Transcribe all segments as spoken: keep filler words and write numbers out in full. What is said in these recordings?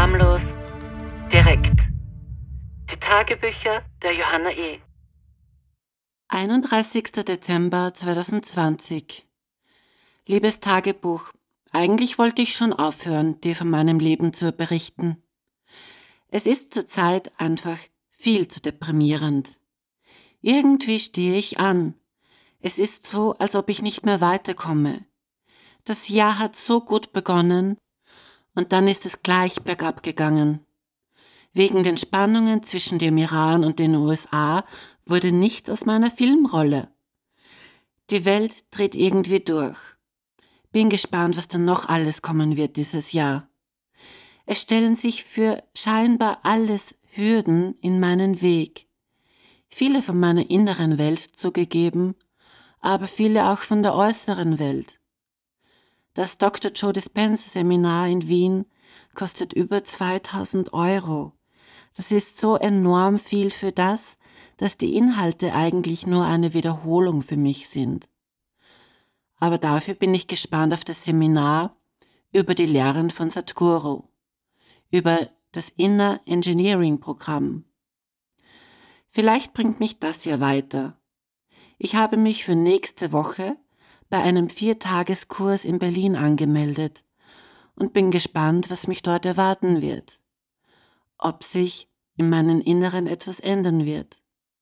Schamlos, direkt. Die Tagebücher der Johanna E. einunddreißigster Dezember zweitausendzwanzig. Liebes Tagebuch, eigentlich wollte ich schon aufhören, dir von meinem Leben zu berichten. Es ist zurzeit einfach viel zu deprimierend. Irgendwie stehe ich an. Es ist so, als ob ich nicht mehr weiterkomme. Das Jahr hat so gut begonnen und dann ist es gleich bergab gegangen. Wegen den Spannungen zwischen dem Iran und den U S A wurde nichts aus meiner Filmrolle. Die Welt dreht irgendwie durch. Bin gespannt, was dann noch alles kommen wird dieses Jahr. Es stellen sich für scheinbar alles Hürden in meinen Weg. Viele von meiner inneren Welt zugegeben, aber viele auch von der äußeren Welt. Das Doktor Joe Dispenza Seminar in Wien kostet über zweitausend Euro. Das ist so enorm viel für das, dass die Inhalte eigentlich nur eine Wiederholung für mich sind. Aber dafür bin ich gespannt auf das Seminar über die Lehren von Sadhguru, über das Inner Engineering Programm. Vielleicht bringt mich das ja weiter. Ich habe mich für nächste Woche bei einem Viertageskurs in Berlin angemeldet und bin gespannt, was mich dort erwarten wird. Ob sich in meinem Inneren etwas ändern wird.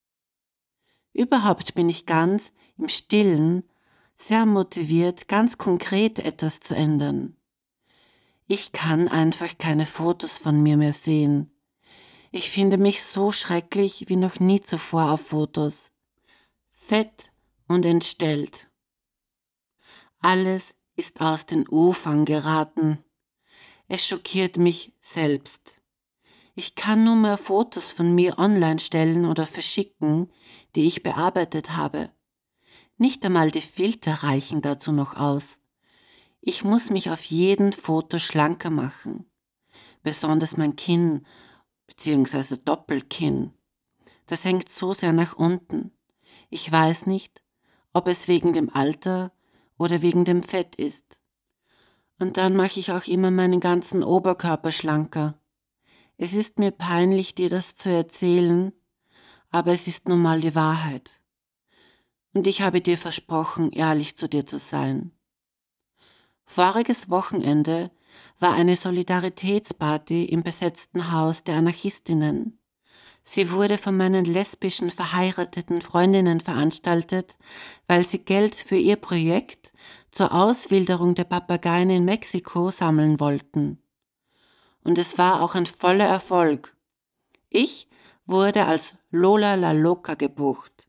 Überhaupt bin ich ganz im Stillen sehr motiviert, ganz konkret etwas zu ändern. Ich kann einfach keine Fotos von mir mehr sehen. Ich finde mich so schrecklich wie noch nie zuvor auf Fotos. Fett und entstellt. Alles ist aus den Ufern geraten. Es schockiert mich selbst. Ich kann nur mehr Fotos von mir online stellen oder verschicken, die ich bearbeitet habe. Nicht einmal die Filter reichen dazu noch aus. Ich muss mich auf jedem Foto schlanker machen. Besonders mein Kinn bzw. Doppelkinn. Das hängt so sehr nach unten. Ich weiß nicht, ob es wegen dem Alter oder wegen dem Fett ist. Und dann mache ich auch immer meinen ganzen Oberkörper schlanker. Es ist mir peinlich, dir das zu erzählen, aber es ist nun mal die Wahrheit. Und ich habe dir versprochen, ehrlich zu dir zu sein. Voriges Wochenende war eine Solidaritätsparty im besetzten Haus der Anarchistinnen. Sie wurde von meinen lesbischen verheirateten Freundinnen veranstaltet, weil sie Geld für ihr Projekt zur Auswilderung der Papageien in Mexiko sammeln wollten. Und es war auch ein voller Erfolg. Ich wurde als Lola la Loca gebucht,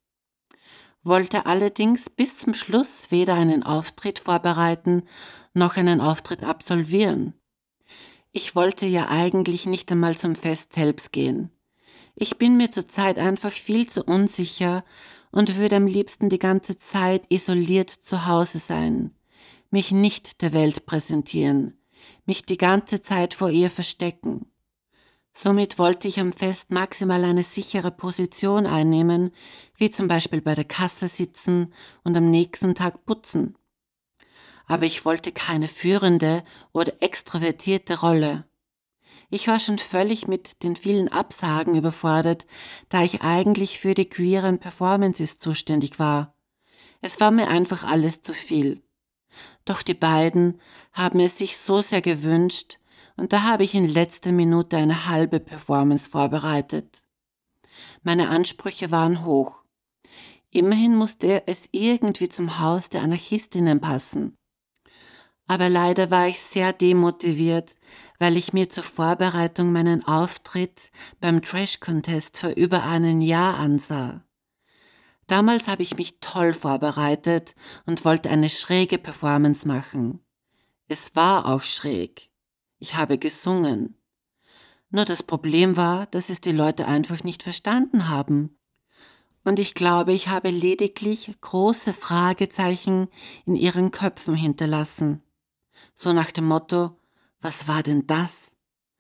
wollte allerdings bis zum Schluss weder einen Auftritt vorbereiten noch einen Auftritt absolvieren. Ich wollte ja eigentlich nicht einmal zum Fest selbst gehen. Ich bin mir zurzeit einfach viel zu unsicher und würde am liebsten die ganze Zeit isoliert zu Hause sein, mich nicht der Welt präsentieren, mich die ganze Zeit vor ihr verstecken. Somit wollte ich am Fest maximal eine sichere Position einnehmen, wie zum Beispiel bei der Kasse sitzen und am nächsten Tag putzen. Aber ich wollte keine führende oder extrovertierte Rolle. Ich war schon völlig mit den vielen Absagen überfordert, da ich eigentlich für die queeren Performances zuständig war. Es war mir einfach alles zu viel. Doch die beiden haben es sich so sehr gewünscht und da habe ich in letzter Minute eine halbe Performance vorbereitet. Meine Ansprüche waren hoch. Immerhin musste es irgendwie zum Haus der Anarchistinnen passen. Aber leider war ich sehr demotiviert, weil ich mir zur Vorbereitung meinen Auftritt beim Trash-Contest vor über einem Jahr ansah. Damals habe ich mich toll vorbereitet und wollte eine schräge Performance machen. Es war auch schräg. Ich habe gesungen. Nur das Problem war, dass es die Leute einfach nicht verstanden haben. Und ich glaube, ich habe lediglich große Fragezeichen in ihren Köpfen hinterlassen. So nach dem Motto, was war denn das?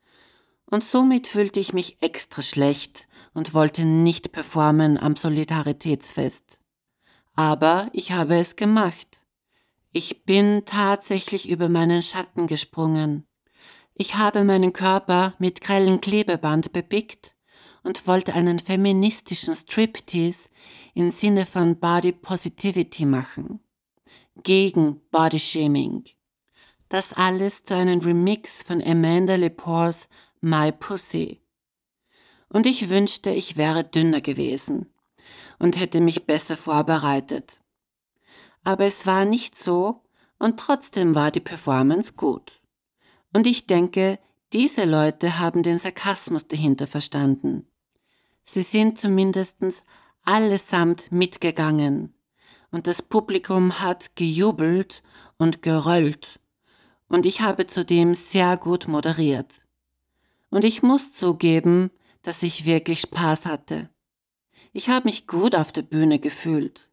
Und somit fühlte ich mich extra schlecht und wollte nicht performen am Solidaritätsfest. Aber ich habe es gemacht. Ich bin tatsächlich über meinen Schatten gesprungen. Ich habe meinen Körper mit grellem Klebeband bepickt und wollte einen feministischen Striptease im Sinne von Body Positivity machen. Gegen Bodyshaming. Das alles zu einem Remix von Amanda Lepores My Pussy. Und ich wünschte, ich wäre dünner gewesen und hätte mich besser vorbereitet. Aber es war nicht so und trotzdem war die Performance gut. Und ich denke, diese Leute haben den Sarkasmus dahinter verstanden. Sie sind zumindest allesamt mitgegangen und das Publikum hat gejubelt und geröllt und ich habe zudem sehr gut moderiert. Und ich muss zugeben, dass ich wirklich Spaß hatte. Ich habe mich gut auf der Bühne gefühlt.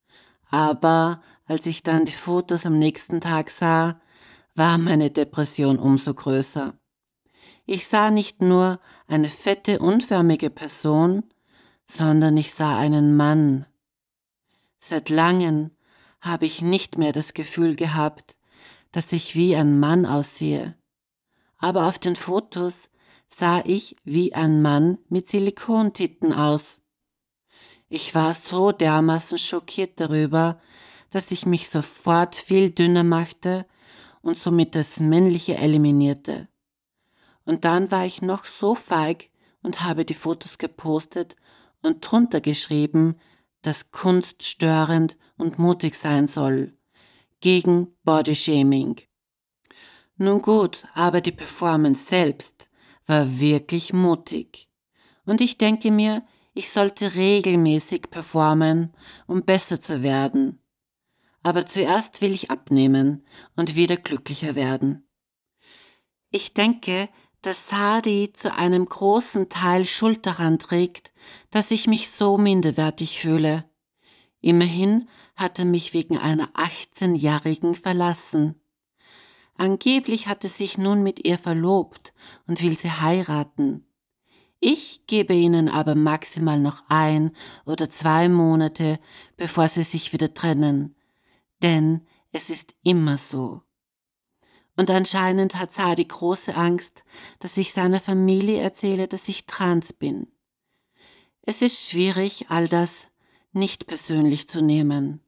Aber als ich dann die Fotos am nächsten Tag sah, war meine Depression umso größer. Ich sah nicht nur eine fette, unförmige Person, sondern ich sah einen Mann. Seit langem habe ich nicht mehr das Gefühl gehabt, dass ich wie ein Mann aussehe. Aber auf den Fotos sah ich wie ein Mann mit Silikontitten aus. Ich war so dermaßen schockiert darüber, dass ich mich sofort viel dünner machte und somit das Männliche eliminierte. Und dann war ich noch so feig und habe die Fotos gepostet und drunter geschrieben, dass Kunst störend und mutig sein soll, gegen Bodyshaming. Nun gut, aber die Performance selbst war wirklich mutig. Und ich denke mir, ich sollte regelmäßig performen, um besser zu werden. Aber zuerst will ich abnehmen und wieder glücklicher werden. Ich denke, dass Sadie zu einem großen Teil Schuld daran trägt, dass ich mich so minderwertig fühle. Immerhin hat er mich wegen einer achtzehnjährigen verlassen. Angeblich hat er sich nun mit ihr verlobt und will sie heiraten. Ich gebe ihnen aber maximal noch ein oder zwei Monate, bevor sie sich wieder trennen. Denn es ist immer so. Und anscheinend hat Sadie große Angst, dass ich seiner Familie erzähle, dass ich trans bin. Es ist schwierig, all das nicht persönlich zu nehmen.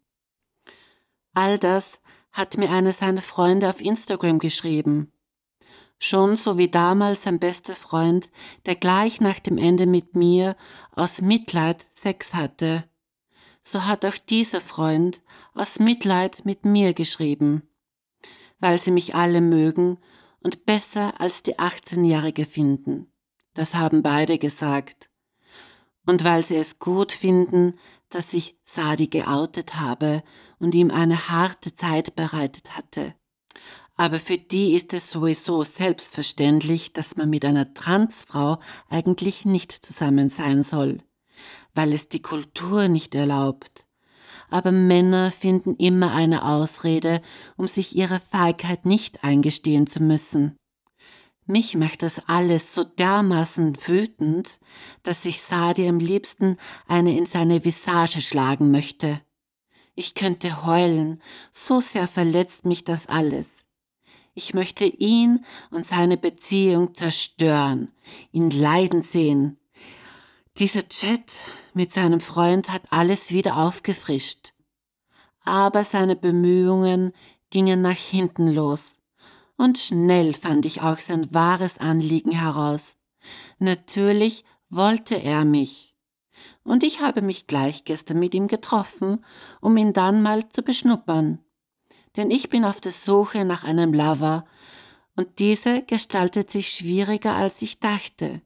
All das hat mir einer seiner Freunde auf Instagram geschrieben. Schon so wie damals sein bester Freund, der gleich nach dem Ende mit mir aus Mitleid Sex hatte. So hat auch dieser Freund aus Mitleid mit mir geschrieben, weil sie mich alle mögen und besser als die achtzehnjährige finden. Das haben beide gesagt. Und weil sie es gut finden, dass ich Sadie geoutet habe und ihm eine harte Zeit bereitet hatte. Aber für die ist es sowieso selbstverständlich, dass man mit einer Transfrau eigentlich nicht zusammen sein soll, weil es die Kultur nicht erlaubt. Aber Männer finden immer eine Ausrede, um sich ihre Feigheit nicht eingestehen zu müssen. Mich macht das alles so dermaßen wütend, dass ich Sadie am liebsten eine in seine Visage schlagen möchte. Ich könnte heulen, so sehr verletzt mich das alles. Ich möchte ihn und seine Beziehung zerstören, ihn leiden sehen. Dieser Chat mit seinem Freund hat alles wieder aufgefrischt. Aber seine Bemühungen gingen nach hinten los. Und schnell fand ich auch sein wahres Anliegen heraus. Natürlich wollte er mich. Und ich habe mich gleich gestern mit ihm getroffen, um ihn dann mal zu beschnuppern. Denn ich bin auf der Suche nach einem Lover und dieser gestaltet sich schwieriger, als ich dachte.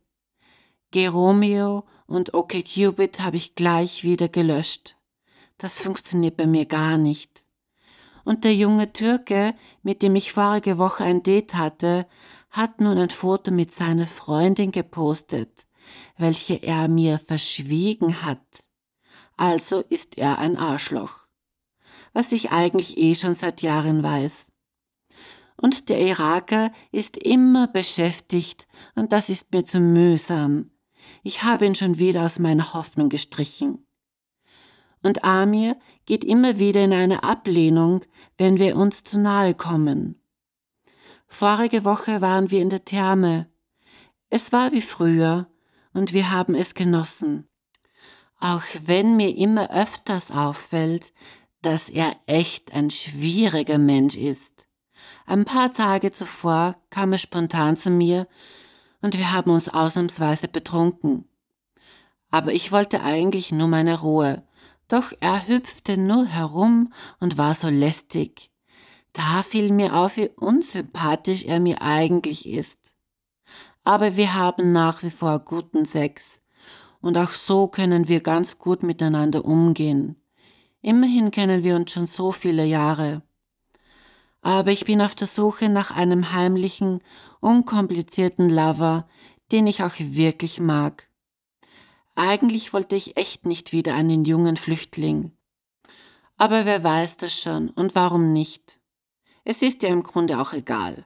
Geromeo und OkCupid habe ich gleich wieder gelöscht. Das funktioniert bei mir gar nicht. Und der junge Türke, mit dem ich vorige Woche ein Date hatte, hat nun ein Foto mit seiner Freundin gepostet, welche er mir verschwiegen hat. Also ist er ein Arschloch. Was ich eigentlich eh schon seit Jahren weiß. Und der Iraker ist immer beschäftigt und das ist mir zu mühsam. Ich habe ihn schon wieder aus meiner Hoffnung gestrichen. Und Amir geht immer wieder in eine Ablehnung, wenn wir uns zu nahe kommen. Vorige Woche waren wir in der Therme. Es war wie früher und wir haben es genossen. Auch wenn mir immer öfters auffällt, dass er echt ein schwieriger Mensch ist. Ein paar Tage zuvor kam er spontan zu mir und wir haben uns ausnahmsweise betrunken. Aber ich wollte eigentlich nur meine Ruhe, doch er hüpfte nur herum und war so lästig. Da fiel mir auf, wie unsympathisch er mir eigentlich ist. Aber wir haben nach wie vor guten Sex und auch so können wir ganz gut miteinander umgehen. Immerhin kennen wir uns schon so viele Jahre. Aber ich bin auf der Suche nach einem heimlichen, unkomplizierten Lover, den ich auch wirklich mag. Eigentlich wollte ich echt nicht wieder einen jungen Flüchtling. Aber wer weiß das schon und warum nicht? Es ist ja im Grunde auch egal.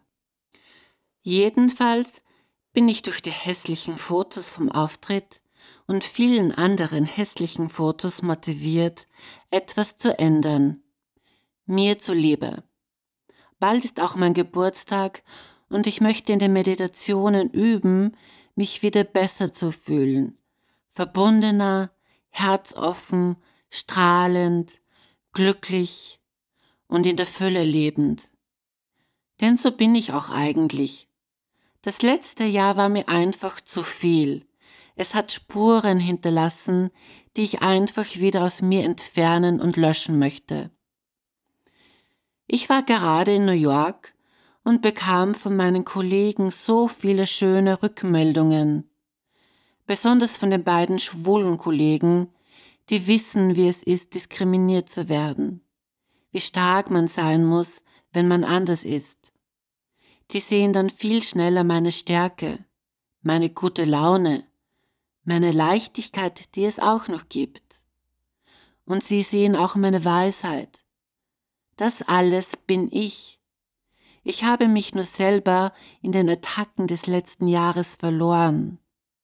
Jedenfalls bin ich durch die hässlichen Fotos vom Auftritt und vielen anderen hässlichen Fotos motiviert, etwas zu ändern. Mir zuliebe. Bald ist auch mein Geburtstag und ich möchte in den Meditationen üben, mich wieder besser zu fühlen. Verbundener, herzoffen, strahlend, glücklich und in der Fülle lebend. Denn so bin ich auch eigentlich. Das letzte Jahr war mir einfach zu viel. Es hat Spuren hinterlassen, die ich einfach wieder aus mir entfernen und löschen möchte. Ich war gerade in New York und bekam von meinen Kollegen so viele schöne Rückmeldungen. Besonders von den beiden schwulen Kollegen, die wissen, wie es ist, diskriminiert zu werden. Wie stark man sein muss, wenn man anders ist. Die sehen dann viel schneller meine Stärke, meine gute Laune, meine Leichtigkeit, die es auch noch gibt. Und sie sehen auch meine Weisheit. Das alles bin ich. Ich habe mich nur selber in den Attacken des letzten Jahres verloren.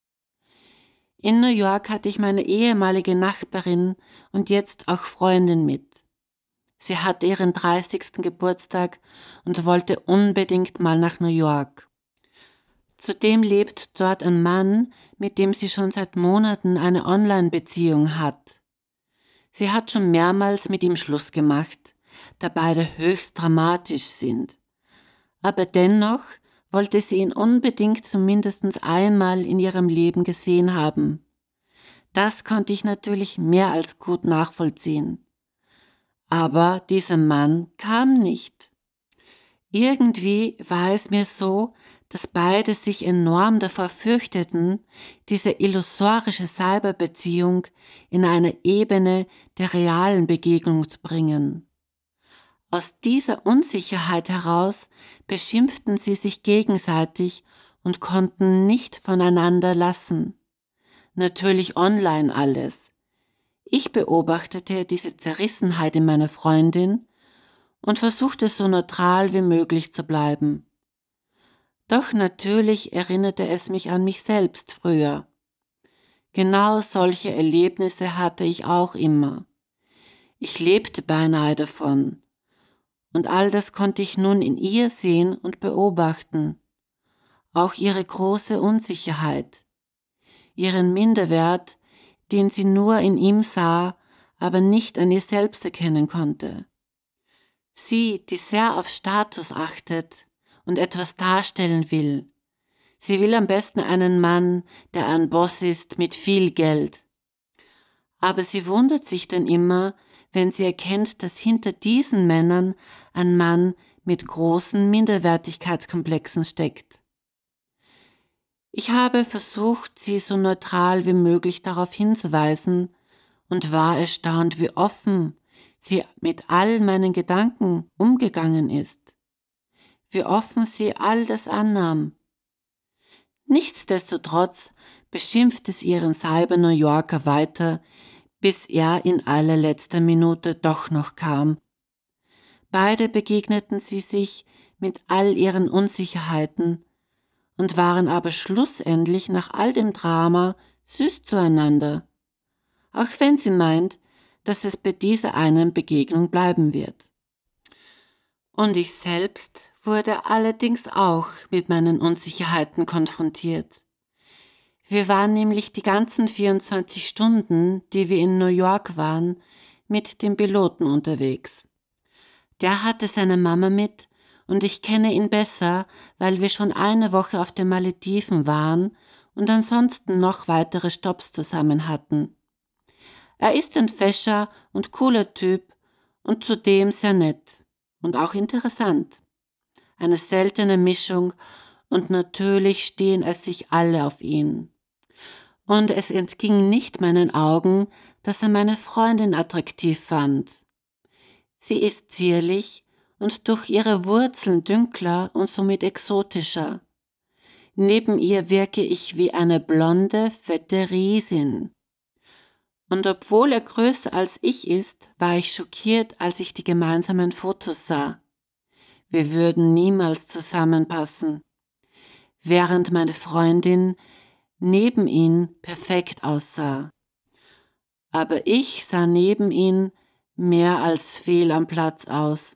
In New York hatte ich meine ehemalige Nachbarin und jetzt auch Freundin mit. Sie hatte ihren dreißigsten Geburtstag und wollte unbedingt mal nach New York. Zudem lebt dort ein Mann, mit dem sie schon seit Monaten eine Online-Beziehung hat. Sie hat schon mehrmals mit ihm Schluss gemacht, da beide höchst dramatisch sind. Aber dennoch wollte sie ihn unbedingt zumindest einmal in ihrem Leben gesehen haben. Das konnte ich natürlich mehr als gut nachvollziehen. Aber dieser Mann kam nicht. Irgendwie war es mir so, dass beide sich enorm davor fürchteten, diese illusorische Cyberbeziehung in eine Ebene der realen Begegnung zu bringen. Aus dieser Unsicherheit heraus beschimpften sie sich gegenseitig und konnten nicht voneinander lassen. Natürlich online alles. Ich beobachtete diese Zerrissenheit in meiner Freundin und versuchte so neutral wie möglich zu bleiben. Doch natürlich erinnerte es mich an mich selbst früher. Genau solche Erlebnisse hatte ich auch immer. Ich lebte beinahe davon. Und all das konnte ich nun in ihr sehen und beobachten. Auch ihre große Unsicherheit, ihren Minderwert, den sie nur in ihm sah, aber nicht an ihr selbst erkennen konnte. Sie, die sehr auf Status achtet und etwas darstellen will. Sie will am besten einen Mann, der ein Boss ist mit viel Geld. Aber sie wundert sich dann immer, wenn sie erkennt, dass hinter diesen Männern ein Mann mit großen Minderwertigkeitskomplexen steckt. Ich habe versucht, sie so neutral wie möglich darauf hinzuweisen und war erstaunt, wie offen sie mit all meinen Gedanken umgegangen ist, wie offen sie all das annahm. Nichtsdestotrotz beschimpfte sie ihren Cyber-New Yorker weiter, bis er in allerletzter Minute doch noch kam. Beide begegneten sie sich mit all ihren Unsicherheiten und waren aber schlussendlich nach all dem Drama süß zueinander, auch wenn sie meint, dass es bei dieser einen Begegnung bleiben wird. Und ich selbst wurde allerdings auch mit meinen Unsicherheiten konfrontiert. Wir waren nämlich die ganzen vierundzwanzig Stunden, die wir in New York waren, mit dem Piloten unterwegs. Der hatte seine Mama mit und ich kenne ihn besser, weil wir schon eine Woche auf den Malediven waren und ansonsten noch weitere Stopps zusammen hatten. Er ist ein fescher und cooler Typ und zudem sehr nett und auch interessant. Eine seltene Mischung und natürlich stehen es sich alle auf ihn. Und es entging nicht meinen Augen, dass er meine Freundin attraktiv fand. Sie ist zierlich und durch ihre Wurzeln dünkler und somit exotischer. Neben ihr wirke ich wie eine blonde, fette Riesin. Und obwohl er größer als ich ist, war ich schockiert, als ich die gemeinsamen Fotos sah. Wir würden niemals zusammenpassen. Während meine Freundin neben ihn perfekt aussah. Aber ich sah neben ihn mehr als fehl am Platz aus.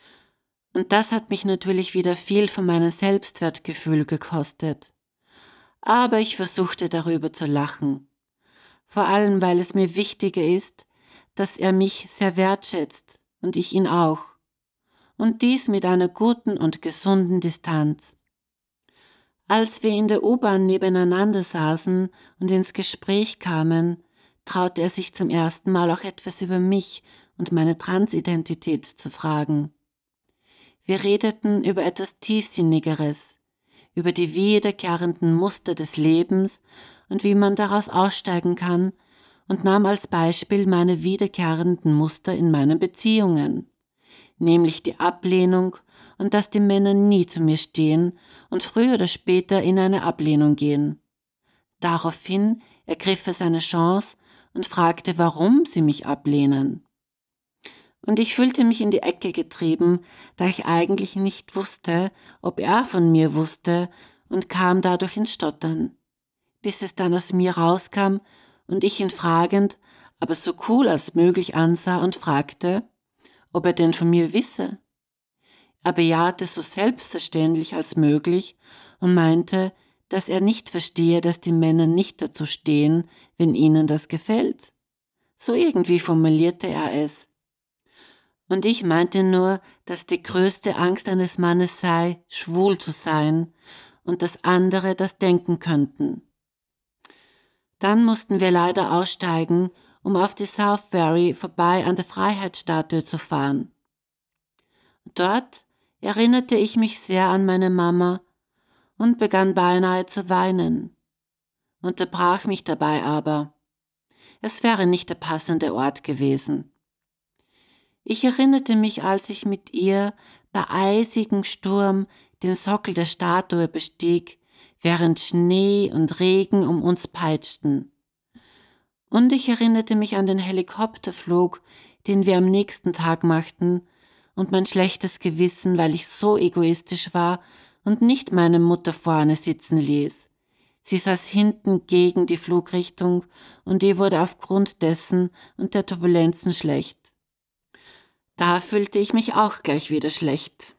Und das hat mich natürlich wieder viel von meinem Selbstwertgefühl gekostet. Aber ich versuchte darüber zu lachen. Vor allem, weil es mir wichtiger ist, dass er mich sehr wertschätzt und ich ihn auch. Und dies mit einer guten und gesunden Distanz. Als wir in der U-Bahn nebeneinander saßen und ins Gespräch kamen, traute er sich zum ersten Mal auch etwas über mich und meine Transidentität zu fragen. Wir redeten über etwas Tiefsinnigeres, über die wiederkehrenden Muster des Lebens und wie man daraus aussteigen kann und nahm als Beispiel meine wiederkehrenden Muster in meinen Beziehungen, nämlich die Ablehnung und dass die Männer nie zu mir stehen und früher oder später in eine Ablehnung gehen. Daraufhin ergriff er seine Chance und fragte, warum sie mich ablehnen. Und ich fühlte mich in die Ecke getrieben, da ich eigentlich nicht wusste, ob er von mir wusste und kam dadurch ins Stottern, bis es dann aus mir rauskam und ich ihn fragend, aber so cool als möglich ansah und fragte, ob er denn von mir wisse. Er bejahte so selbstverständlich als möglich und meinte, dass er nicht verstehe, dass die Männer nicht dazu stehen, wenn ihnen das gefällt. So irgendwie formulierte er es. Und ich meinte nur, dass die größte Angst eines Mannes sei, schwul zu sein und dass andere das denken könnten. Dann mussten wir leider aussteigen, um auf die South Ferry vorbei an der Freiheitsstatue zu fahren. Dort erinnerte ich mich sehr an meine Mama und begann beinahe zu weinen, unterbrach mich dabei aber. Es wäre nicht der passende Ort gewesen. Ich erinnerte mich, als ich mit ihr bei eisigem Sturm den Sockel der Statue bestieg, während Schnee und Regen um uns peitschten. Und ich erinnerte mich an den Helikopterflug, den wir am nächsten Tag machten, und mein schlechtes Gewissen, weil ich so egoistisch war und nicht meine Mutter vorne sitzen ließ. Sie saß hinten gegen die Flugrichtung und ihr wurde aufgrund dessen und der Turbulenzen schlecht. Da fühlte ich mich auch gleich wieder schlecht.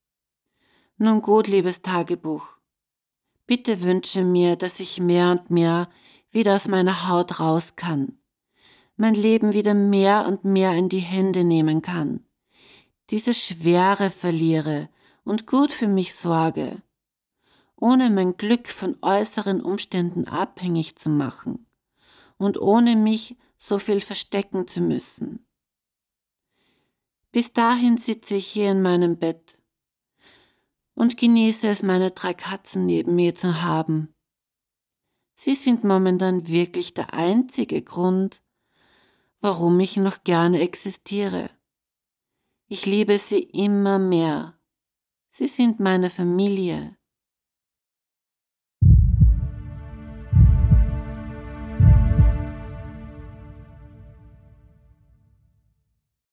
Nun gut, liebes Tagebuch. Bitte wünsche mir, dass ich mehr und mehr wieder aus meiner Haut raus kann, mein Leben wieder mehr und mehr in die Hände nehmen kann, diese Schwere verliere und gut für mich sorge, ohne mein Glück von äußeren Umständen abhängig zu machen und ohne mich so viel verstecken zu müssen. Bis dahin sitze ich hier in meinem Bett und genieße es, meine drei Katzen neben mir zu haben. Sie sind momentan wirklich der einzige Grund, warum ich noch gerne existiere. Ich liebe sie immer mehr. Sie sind meine Familie.